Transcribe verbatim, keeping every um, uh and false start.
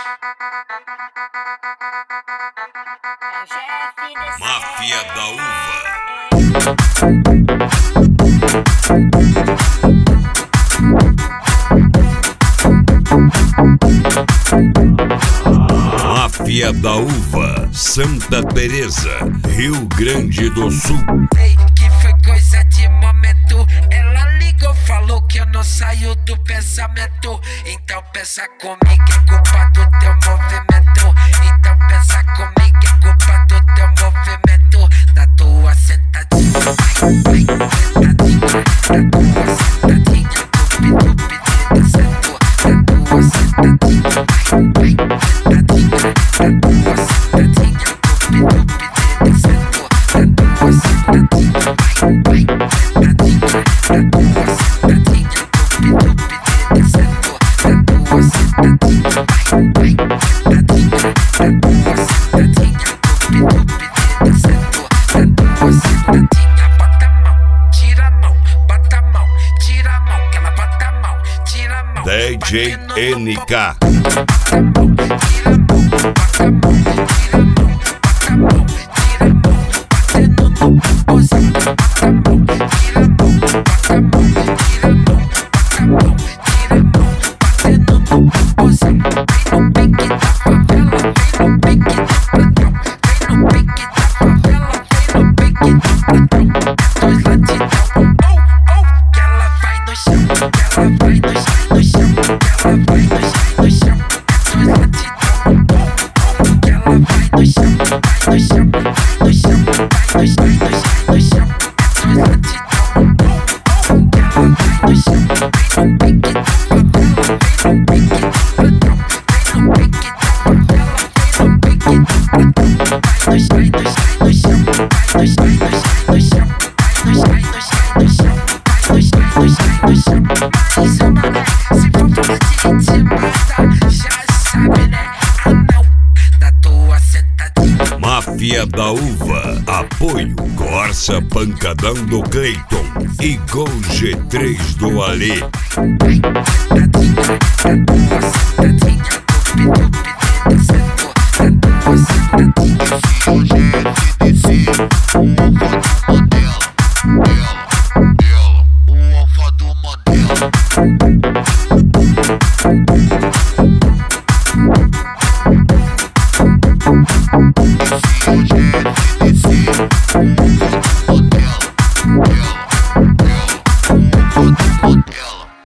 Máfia da Uva. Máfia da Uva, Santa Teresa, Rio Grande do Sul. Ei, que foi coisa de momento. Ela ligou, falou que eu não saio do pensamento. Então pensa comigo, é culpa do teu movimento. Então pensa comigo, é culpa do teu movimento. Da tua sentadinha, vai, vai, sentadinha. Da tua sentadinha, tupi, tupi, da setor. Da tua sentadinha, vai, vai, sentadinha. Da tua sentadinha, tupi, tupi, da setor. Da tua sentadinha, vai, vai, sentadinha. Da tua sentadinha, tupi, tupi, da setor. Da tua sentadinha, vai, vai, sentadinha. Da tua sentadinha, tupi, tupi, da setor. Da tua sentadinha, bota a mão, tira a mão, bota a mão, tira a mão, que ela bota a mão, tira a mão. D J N K. Bota a mão, tira a mão, bota a mão, tira a mão, bota a mão, tira a mão, batendo no popozão. Bota a mão, tira a mão, bota a mão, tira a mão, bota a mão, tira a mão, batendo no popozão. Vem no pique da favela, vem no pique do platão. Vem no pique da favela, vem no pique do platão. É dois latidão, oh, oh, que ela vai no chão, que ela vai no chão, no chão, que ela vai no chão, no chão. É dois latidão, oh, oh, que ela vai no chão, vai no chão, vai no chão, vai no chão, vai no chão, no chão. É dois latidão, oh, oh, que ela vai no chão. Vem no pique da favela, vem no pique do platão. Vem no pique da favela, vem no pique do platão. Vai no chão, vai no chão, no chão, vai no chão, vai no chão, no chão. Vai no chão, no chão, no chão, vai no chão, no chão, no chão. Mas o mané, se for falar de intimada, já sabe, né? Ah não, da tua sentadinha. Máfia da Uva, apoio Corsa Pancadão do Cleiton e Gol G três do Ali. Vai, sentadinha, da tua sentadinha.